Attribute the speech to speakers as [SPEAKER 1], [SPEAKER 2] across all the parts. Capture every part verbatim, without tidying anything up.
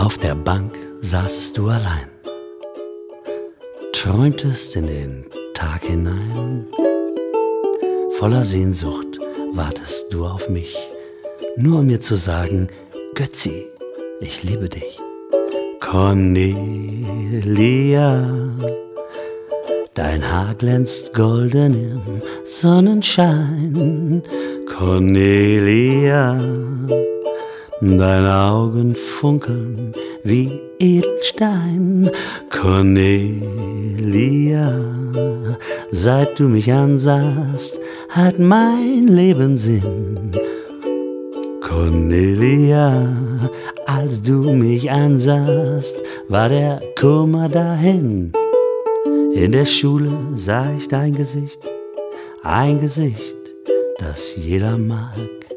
[SPEAKER 1] Auf der Bank saßest du allein, träumtest in den Tag hinein. Voller Sehnsucht wartest du auf mich, nur um mir zu sagen: Götzi, ich liebe dich. Cornelia, dein Haar glänzt golden im Sonnenschein. Cornelia, deine Augen funkeln wie Edelstein. Cornelia, seit du mich ansahst, hat mein Leben Sinn. Cornelia, als du mich ansahst, war der Kummer dahin. In der Schule sah ich dein Gesicht, ein Gesicht, das jeder mag.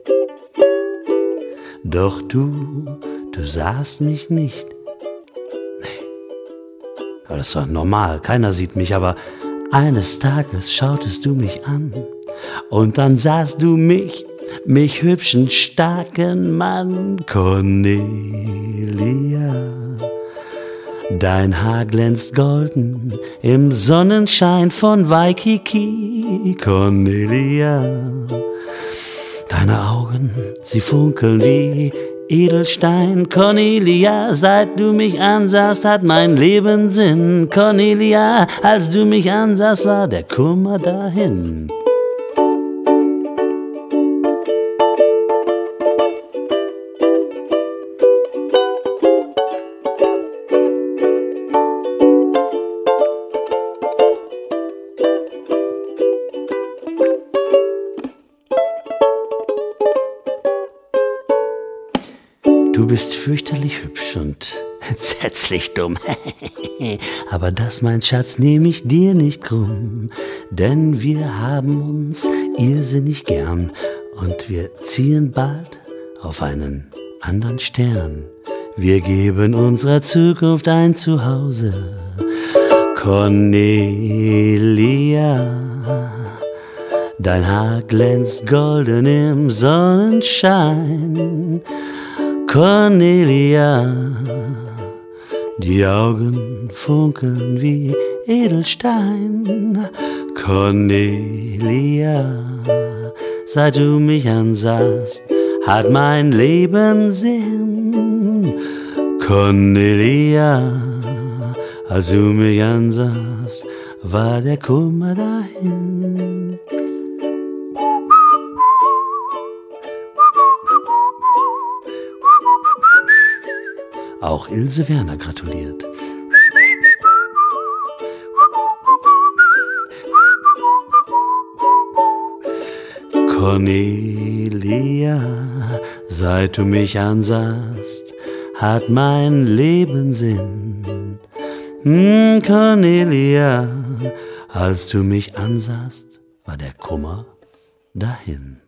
[SPEAKER 1] Doch du, du sahst mich nicht. Nee, aber das ist doch normal, keiner sieht mich, aber eines Tages schautest du mich an und dann sahst du mich, mich hübschen, starken Mann. Cornelia, dein Haar glänzt golden im Sonnenschein von Waikiki. Cornelia, deine Augen, sie funkeln wie Edelstein. Cornelia, seit du mich ansahst, hat mein Leben Sinn. Cornelia, als du mich ansahst, war der Kummer dahin. Du bist fürchterlich hübsch und entsetzlich dumm. Aber das, mein Schatz, nehm ich dir nicht krumm, denn wir haben uns irrsinnig gern und wir ziehen bald auf einen anderen Stern. Wir geben unserer Zukunft ein Zuhause. Cornelia, dein Haar glänzt golden im Sonnenschein. Cornelia, die Augen funkeln wie Edelstein. Cornelia, seit du mich ansahst, hat mein Leben Sinn. Cornelia, als du mich ansahst, war der Kummer dahin. Auch Ilse Werner gratuliert. Cornelia, seit du mich ansahst, hat mein Leben Sinn. Hm, Cornelia, als du mich ansahst, war der Kummer dahin.